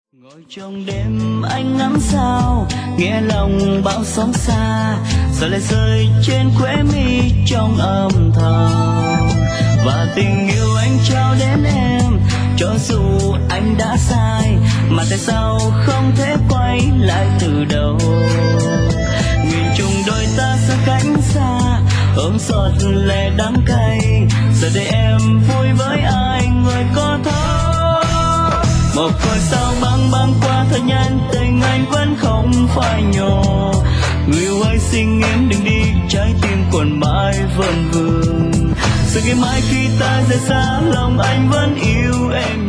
Ngồi trong đêm anh ngắm sao, nghe lòng bão sóng xa, rồi lại rơi trên khóe mi trong âm thầm. Và tình yêu anh trao đến em, cho dù anh đã sai, mà tại sao không thể quay lại từ đầu. Nguyện chung đôi ta xa cách xa, ôm giọt lệ đắng cay, giờ đây em vui với ai người có thấu. Một cõi sao băng băng qua thời gian, tình anh vẫn không phai nhòa. Người yêu ơi xin em đừng đi, trái tim còn mãi vấn vương. Sự ngày mai khi ta rời xa, lòng anh vẫn yêu em.